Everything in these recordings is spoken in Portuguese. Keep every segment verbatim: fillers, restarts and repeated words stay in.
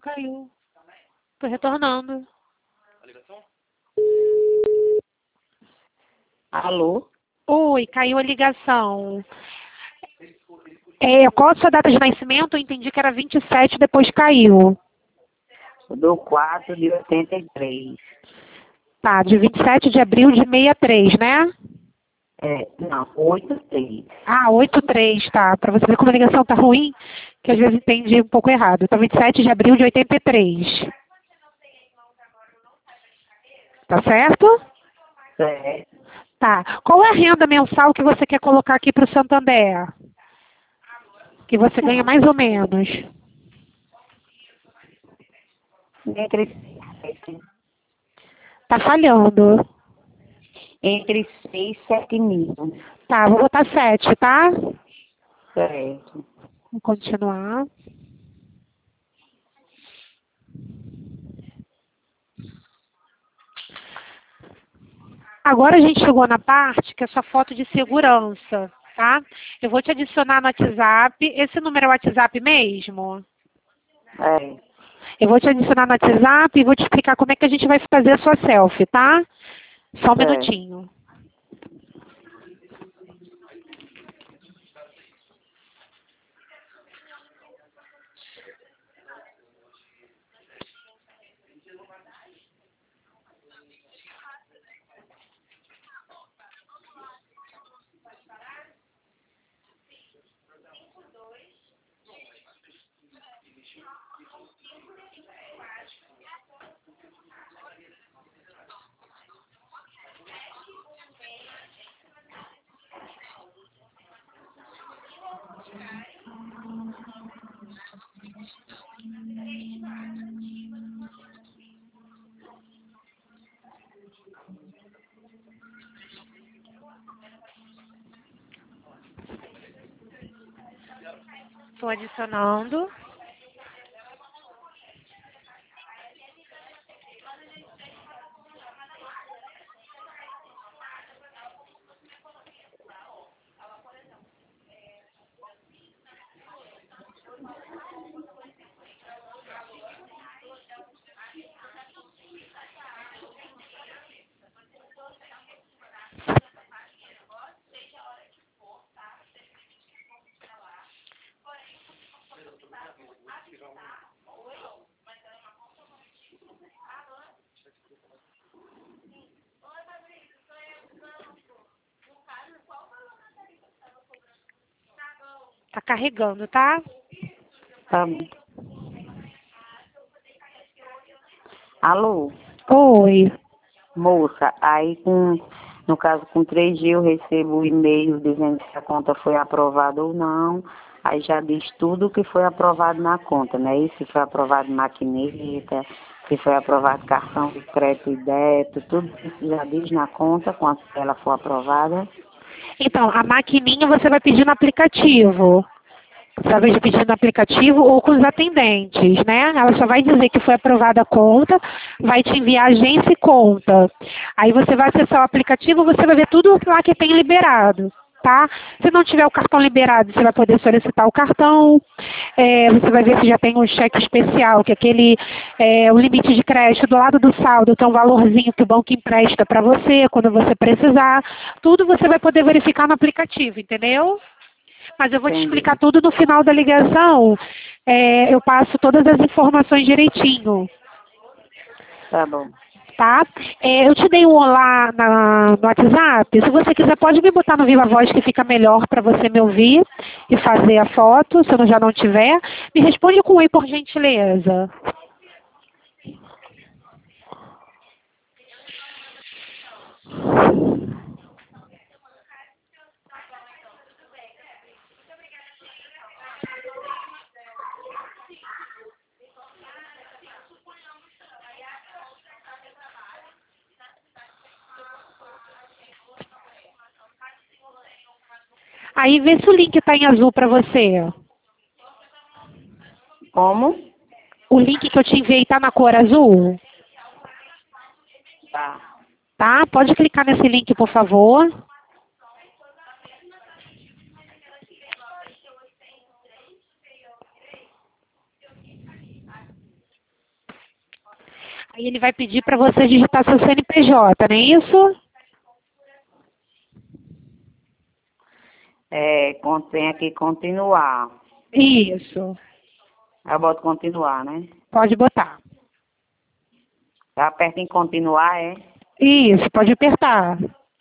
Caiu. Tô retornando. Alô? Oi, caiu a ligação. É, qual a sua data de nascimento? Eu entendi que era vinte e sete, depois caiu. Do quatro de oitenta e três. Tá, de vinte e sete de abril de sessenta e três, né? É, não, oitenta e três. Ah, oitenta e três, tá. Pra você ver como a ligação tá ruim, que às vezes entende um pouco errado. Então, vinte e sete de abril de oitenta e três. Tá certo? Certo. Tá. Qual é a renda mensal que você quer colocar aqui para o Santander? Que você ganha mais ou menos. Entre, Tá falhando. entre seis e sete mil. Tá, vou botar sete, tá? Certo. Vou continuar. Agora a gente chegou na parte que é sua foto de segurança, tá? Eu vou te adicionar no WhatsApp. Esse número é o WhatsApp mesmo? É. Eu vou te adicionar no WhatsApp e vou te explicar como é que a gente vai fazer a sua selfie, tá? Só um Certo. minutinho. Estou adicionando. Tá carregando, tá? Tá bom. Alô? Oi. Moça, aí com, no caso com três G eu recebo o e-mail dizendo se a conta foi aprovada ou não. Aí já diz tudo o que foi aprovado na conta, né? E se foi aprovado maquineta, se foi aprovado cartão de crédito e débito, tudo isso já diz na conta quando ela for aprovada. Então, a maquininha você vai pedir no aplicativo. Você vai pedir no aplicativo ou com os atendentes, né? Ela só vai dizer que foi aprovada a conta, vai te enviar agência e conta. Aí você vai acessar o aplicativo, você vai ver tudo lá que tem liberado, tá? Se não tiver o cartão liberado, você vai poder solicitar o cartão. É, você vai ver se já tem um cheque especial, que é aquele, é, o limite de crédito do lado do saldo, tem um valorzinho que o banco empresta para você quando você precisar. Tudo você vai poder verificar no aplicativo, entendeu? Mas eu vou te Entendi. explicar tudo no final da ligação. É, eu passo todas as informações direitinho, Tá bom. tá? É, eu te dei um olá na, no WhatsApp. Se você quiser, pode me botar no Viva Voz que fica melhor para você me ouvir e fazer a foto, se eu já não tiver. Me responde com oi, por gentileza. Aí vê se o link está em azul para você. Como? O link que eu te enviei está na cor azul? Tá. Tá? Pode clicar nesse link, por favor. Aí ele vai pedir para você digitar seu C N P J, não é isso? É, con- tem aqui continuar. Isso. Aí eu boto continuar, né? Pode botar. Eu aperto em continuar, é? Isso, pode apertar.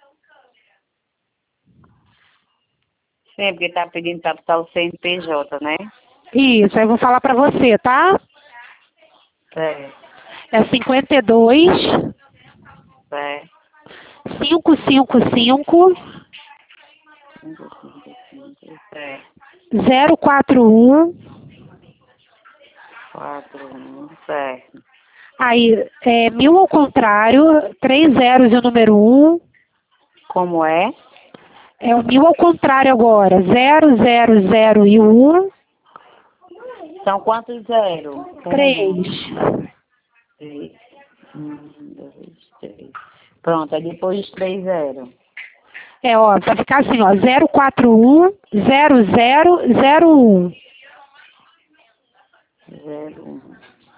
Sempre que tá pedindo para botar o C N P J, né? Isso, aí eu vou falar para você, tá? Certo, É cinquenta e dois, certo. quinhentos e cinquenta e cinco, cinco, cinco, cinco, certo. zero quatro um. quatro, um, certo. Aí, é mil ao contrário, três zeros e o número um. Como é? É o mil ao contrário agora, zero, zero, zero e um. São quantos zeros? Três. Um, três. Um, dois, três. Pronto, aí depois dos três zeros. É, ó, vai ficar assim, ó, zero quatro um, zero zero zero um. Zero, um.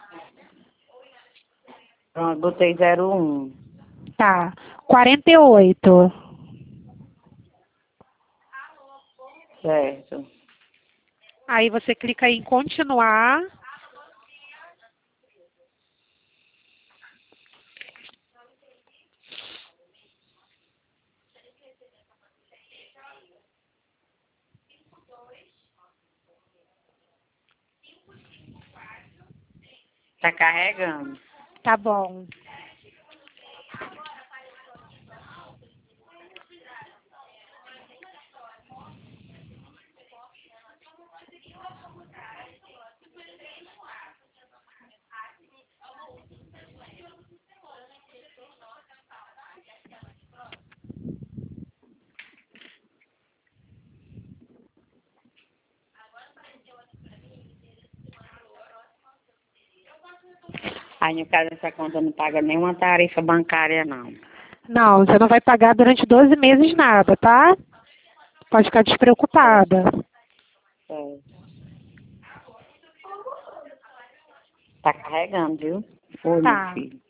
Pronto, botei zero, um. Tá. quarenta e oito. Certo. Aí você clica aí em continuar. Tá carregando. Tá bom. Aí, no caso, essa conta não paga nenhuma tarifa bancária, não. Não, você não vai pagar durante doze meses nada, tá? Pode ficar despreocupada. Certo. Tá carregando, viu? Oi, meu Tá. filho.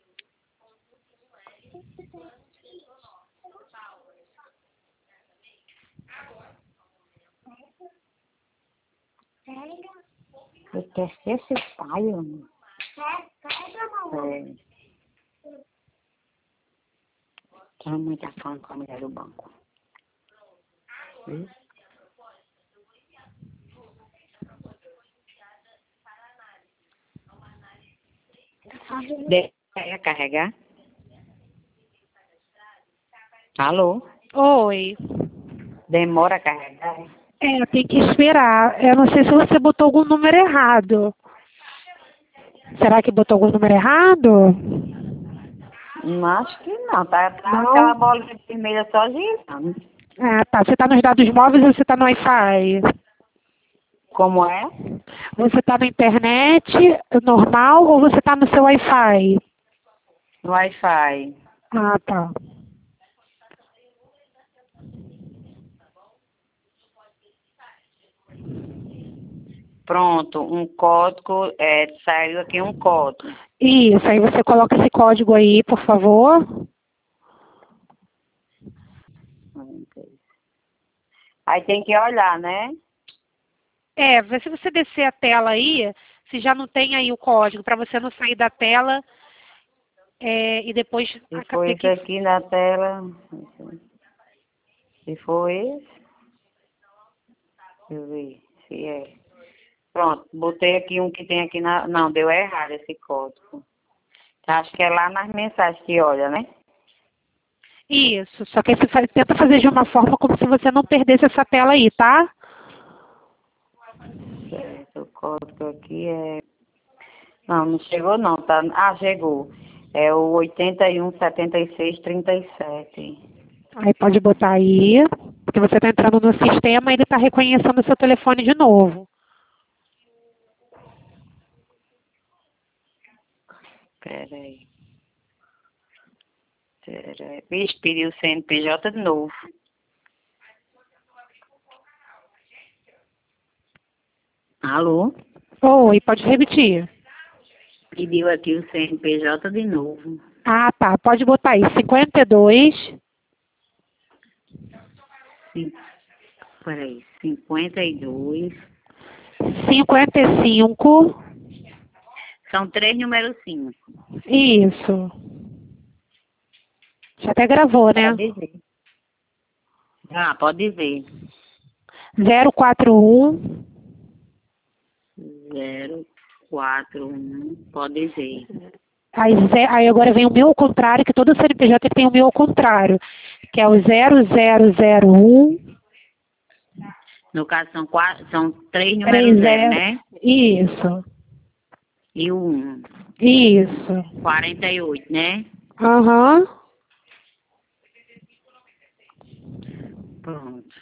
Eu quero ser esse pai, amor. É. A mãe tá falando com a mulher do banco. Viu? Deixa carregar. Alô? Oi. Demora a carregar? É, tem que esperar. Eu não sei se você botou algum número errado. Será que botou algum número errado? Não, acho que não. Tá, tá aquela Não? bola vermelha só girando. Ah, tá. Você está nos dados móveis ou você está no Wi-Fi? Como é? Você está na internet normal ou você está no seu Wi-Fi? No Wi-Fi. Ah, tá. Pronto, um código, é, saiu aqui um código. Isso, aí você coloca esse código aí, por favor. Aí tem que olhar, né? É, vê se você descer a tela aí, se já não tem aí o código, para você não sair da tela é, e depois Se aca- for ter esse que... aqui na tela. Se for esse, deixa eu ver se é. Pronto, botei aqui um que tem aqui na. Não, deu errado esse código. Acho que é lá nas mensagens que olha, né? Isso, só que aí você faz- tenta fazer de uma forma como se você não perdesse essa tela aí, tá? Certo, o código aqui é. Não, não chegou não, tá? Ah, chegou. É o oitenta e um, setenta e seis, trinta e sete. Aí pode botar aí, porque você está entrando no sistema e ele está reconhecendo o seu telefone de novo. Peraí. Peraí. Vixe, pediu o C N P J de novo. Alô? Oi, pode repetir. Pediu aqui o C N P J de novo. Ah, tá. Pode botar aí. cinquenta e dois. Sim. Peraí. cinquenta e dois. cinquenta e cinco. São três números cinco. Isso. Já até gravou, né? Pode dizer. Ah, pode dizer. zero quatro um. zero quatro um. Pode dizer. Aí, ze- aí agora vem o meu ao contrário, que todo C N P J tem o meu ao contrário, que é o zero zero zero um. No caso, são, quatro, são três três números zero, zero. né? Isso. E o um. Isso. quarenta e oito, né? Aham. Pronto.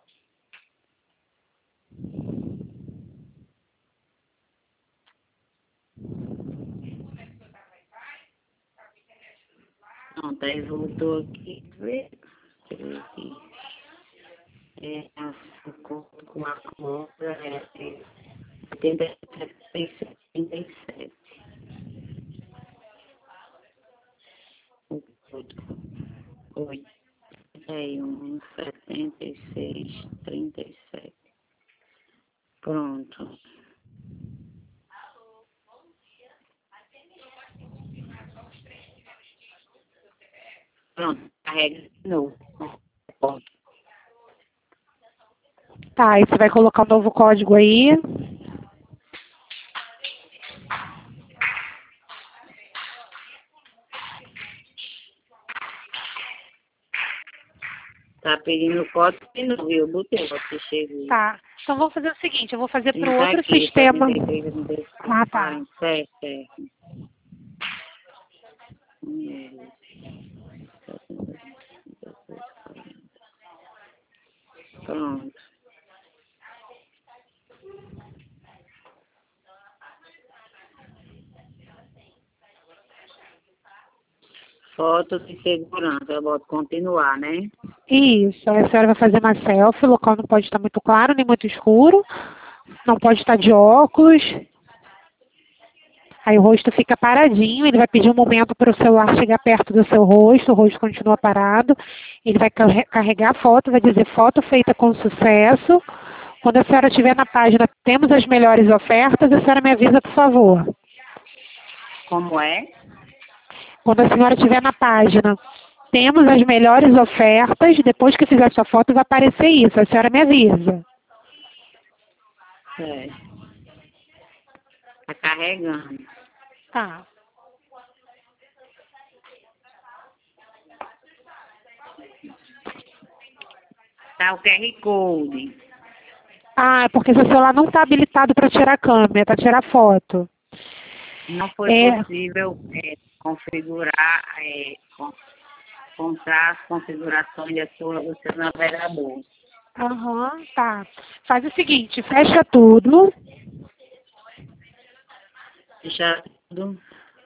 Pronto, aí voltou aqui. Vê. Aqui. É, a conta com a compra é oitenta e sete, setenta e sete. oitenta e um, setenta e seis, trinta e sete. Pronto. Pronto, carrega de novo. Tá, aí você vai colocar um novo código aí. Tá pedindo o código de novo, eu botei, você chegou. Tá. Então vamos fazer o seguinte, eu vou fazer para o Tá outro aqui, sistema. setenta e três, setenta e quatro, Ah, tá. certo, certo. Hum, Pronto. Foto de segurança, eu boto continuar, né? Isso. Aí a senhora vai fazer uma selfie, o local não pode estar muito claro nem muito escuro. Não pode estar de óculos. Aí o rosto fica paradinho, ele vai pedir um momento para o celular chegar perto do seu rosto, o rosto continua parado. Ele vai carre- carregar a foto, vai dizer foto feita com sucesso. Quando a senhora estiver na página, temos as melhores ofertas, a senhora me avisa, por favor. Como é? Quando a senhora estiver na página, temos as melhores ofertas, depois que fizer sua foto vai aparecer isso, a senhora me avisa. É. Tá carregando. Tá. Tá o Q R Code. Ah, é porque seu celular não está habilitado para tirar câmera, para tirar foto. Não foi É. possível é, configurar, é, con- comprar as configurações da sua, do seu navegador. Aham, tá. Faz o seguinte, fecha tudo. Deixa tudo.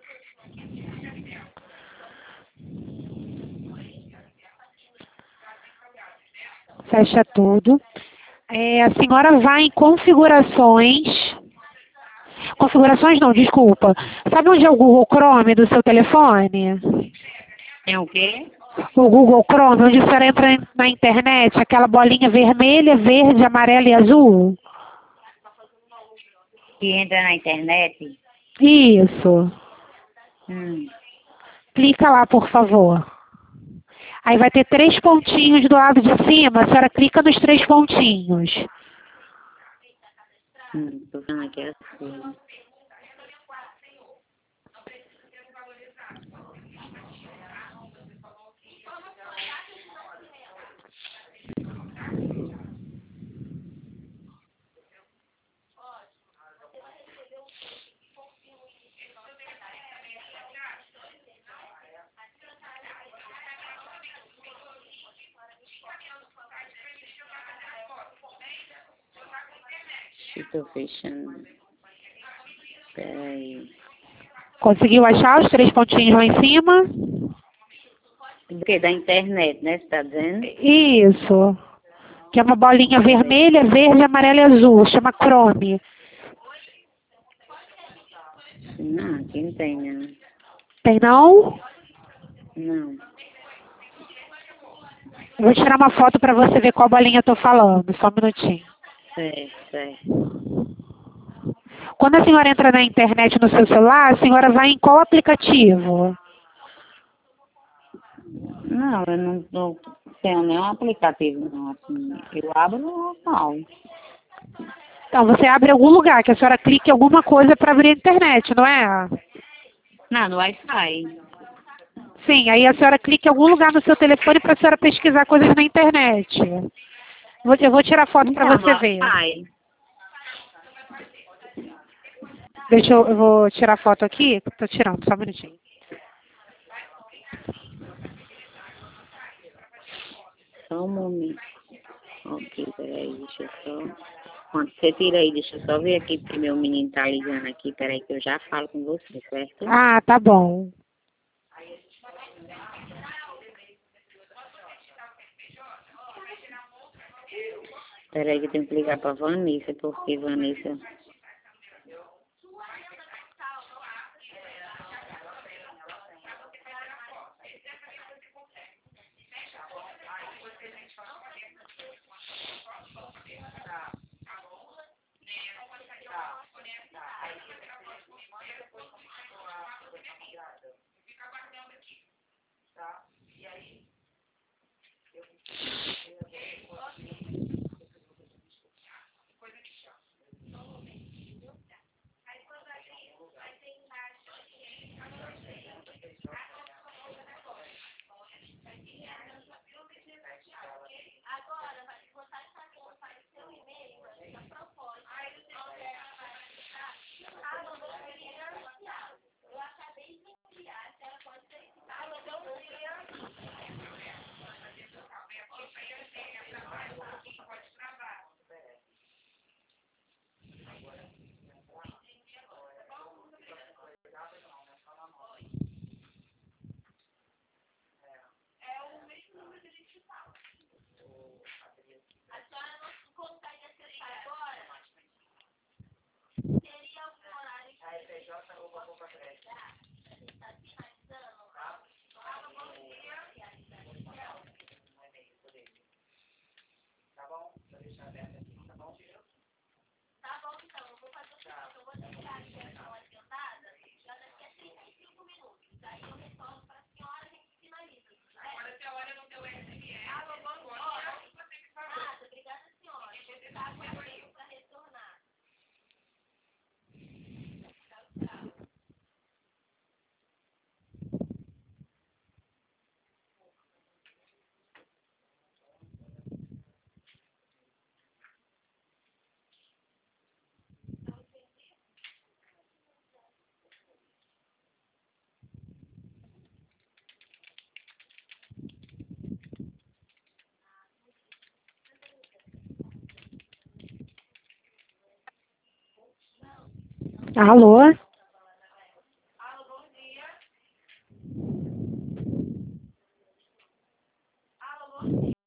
Fecha tudo. É, a senhora vai em configurações. Configurações não, desculpa. Sabe onde é o Google Chrome do seu telefone? Tem o quê? O Google Chrome, onde a senhora entra na internet, aquela bolinha vermelha, verde, amarela e azul? Que entra na internet? Isso. Hum. Clica lá, por favor. Aí vai ter três pontinhos do lado de cima, a senhora clica nos três pontinhos. Hum, tô vendo aqui as coisas. Estou fechando. Peraí. Conseguiu achar os três pontinhos lá em cima? Do que? Da internet, né? Você tá dizendo? Isso. Que é uma bolinha vermelha, verde, amarela e azul. Chama Chrome. Não, aqui não tem, não. Tem não? Não. Vou tirar uma foto para você ver qual bolinha eu tô falando. Só um minutinho. Certo, certo. Quando a senhora entra na internet no seu celular, a senhora vai em qual aplicativo? Não, eu não, não tenho nenhum aplicativo, não, assim. Eu abro no normal. Então, você abre algum lugar, que a senhora clique em alguma coisa para abrir a internet, não é? Não, no Wi-Fi. Sim, aí a senhora clica em algum lugar no seu telefone para a senhora pesquisar coisas na internet. Vou- Eu vou tirar foto para Então, no você ver. Wi-Fi. Deixa eu, eu vou tirar foto aqui. Tô tirando, só um minutinho. Só um momento. Ok, peraí, deixa eu só... Quando você tira aí, deixa eu só ver aqui, porque meu menino tá ligando aqui. Peraí que eu já falo com você, certo? Ah, tá bom. Peraí que eu tenho que ligar pra Vanessa, porque Vanessa... Alô?